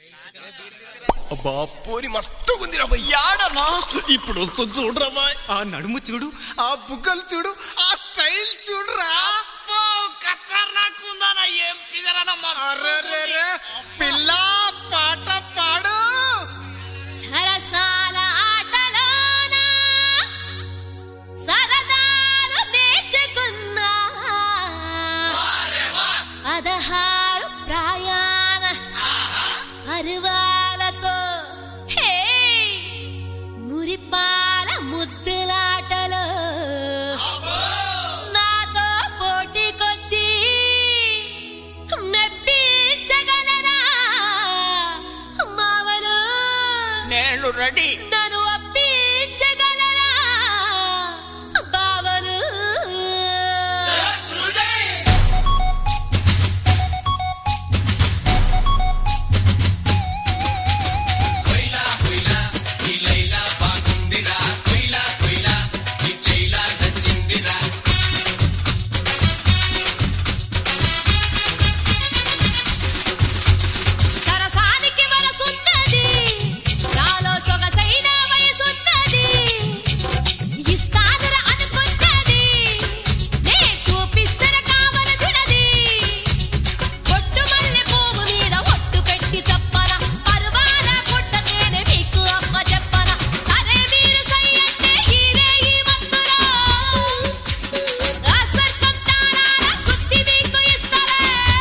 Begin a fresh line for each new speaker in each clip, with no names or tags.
బాపోని మస్తు ఉందిరా యాడనా ఇప్పుడు వస్తుంది చూడరా బాయ్. ఆ నడుము చూడు, ఆ బుగ్గలు చూడు, ఆ స్టైల్ చూడరా.
ఏం
పిల్ల పాట పాడు.
సరసాల ఆటలోన సరదాలు నేర్చుకున్నా 16 ప్రాయాన అరువాలతో హే మురిపాల ముద్దులాటలో నాతో పోటీకొచ్చి మెప్పించగలరా మావలు?
నేను రెడీ.
నన్ను ఒప్పించగలరా బావలు? సరసానికి వరసున్నది, నాలో సొగసైన వయసున్నది. ఇస్తానురా అనుకున్నది, నే చూపిస్తర కావలసినది. ఒట్టు మల్లె పువ్వు మీద ఒట్టు పెట్టి చెప్పన, పరువాల పుట్ట తేనె మీకు అమ్మ చెప్పన. సరే మీరు సై అంటే హీరే ఈ మత్తులో ఆ స్వర్గం తాళాల గుత్తి మీకు ఇస్తలే.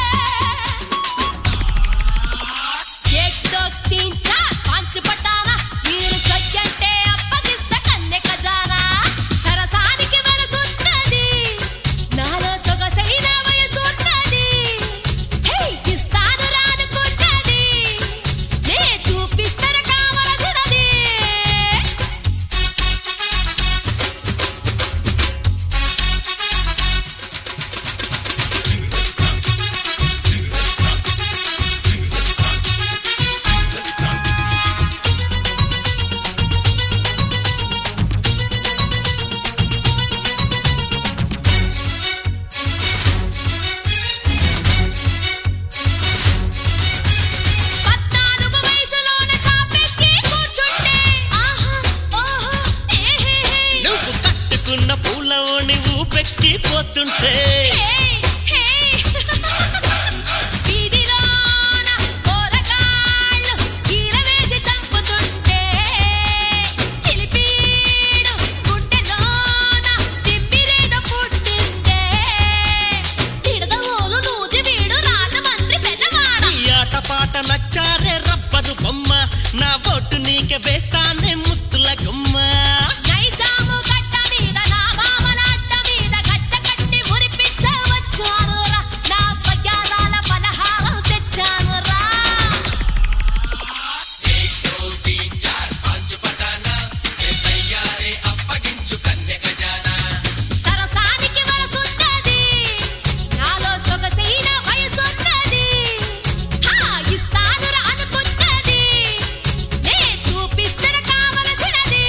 एक दो तीन चार पांच पटाना మీరు సయ్యంటే అప్పగిస్త కన్నె ఖజానా. సరసానికి వరసున్నది, నాలో సొగసైన వయసున్నది. హే ఇస్తాను రానుకున్నది, నే చూపిస్తర కావలసినది. పద్నాలుగు వయసులోన చాపెక్కి కూర్చుంటే ఆహా ఓహో ఏహే
నువ్వు కట్టుకున్న పూల ఓణి ఊపెక్కి పోతుంటే
హే వీధిలోన పోరగాళ్ళు కీల వేసి చంపుతుంటే చిలిపీడు గుండెలోన తిమ్మిరేదో పుట్టింటే తిడదవోలు నూజి వీడు రాజమండ్రి పెదవాడ.
ఈ ఆట పాట నచ్చారే రబ్బరు బొమ్మ, నా బొట్టు నీకే వేస్తానే ముత్తుల గుమ్మ.
నైజాము గడ్డ మీద నా మామల అడ్డ మీద గచ్చ కట్టి మురిపించవచ్చానురా. నా పద్యాల పలహారం తెచ్చానురా. సరసానికి వరసున్నది, నాలో సొగసైన వయసున్నది. హా ఇస్తానురా అనుకున్నది, నే చూపిస్తర కావలసినది.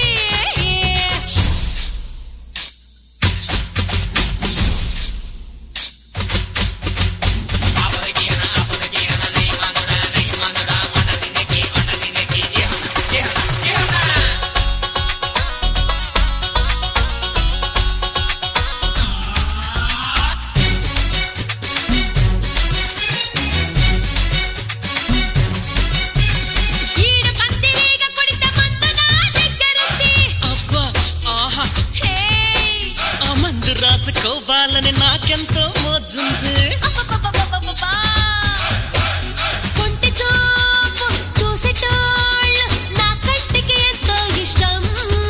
ఈడు కందిరీగ కుడిత మందు నా దగ్గరుంది.
అబ్బా ఆహా,
హే
ఆ మందు రాసుకోవాలని నాకెంతో మోజుంది.
అబ్బబ్బబ్బబ్బబ్బబ్బా. కొంటి చూపు చూసేటోళ్ళు నా కంటికి ఎంతో ఇష్టం.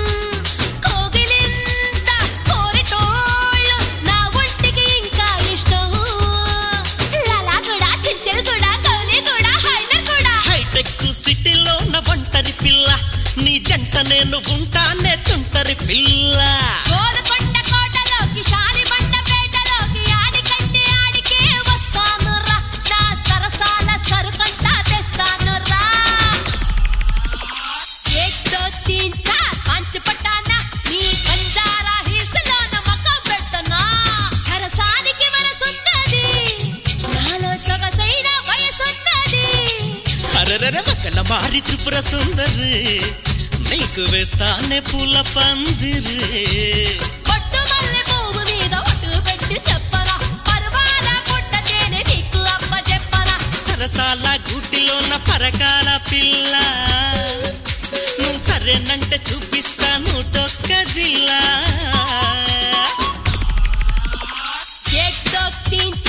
కోగిలింత కోరేటోళ్ళు నా ఒంటికి ఇంకా ఇష్టం. లాలా కూడా చించెలు కూడా కౌలి కూడా హైదర్ కూడా.
హైటెక్ సిటీలో నా ఒంటరి పిల్ల, నీ జంట నేను ఉంటానే తుంటరి పిల్ల.
గోల్కొండ కోటలోకి శాలిబండ పేటలోకి ఆడికంటే ఆడికే వస్తానురా. నా సరసాల సరుకంతా తెస్తానురా. ఏక్ దో తీన్ చార్ పాంచ్ పటానా మీ బంజారా హిల్స్ లోన మక్క పెడతనా. సరసానికి వరసున్నది, నాలో సొగసైన వయసున్నది.
అరెరెరె గలమారి త్రిపుర సుందరి నీకు వేస్తానే పూల పందిరి
ఒట్టు మల్లె పువ్వు మీద ఒట్టు పెట్టి చెప్పరా పరువాల పుట్ట తేనె నీకు అప్ప చెప్పరా
సరసాల గూటిలోన పరకాల పిల్ల నువ్వు సరేనంటే చూపిస్తాను టొక్క జిల్లా
एक दो तीन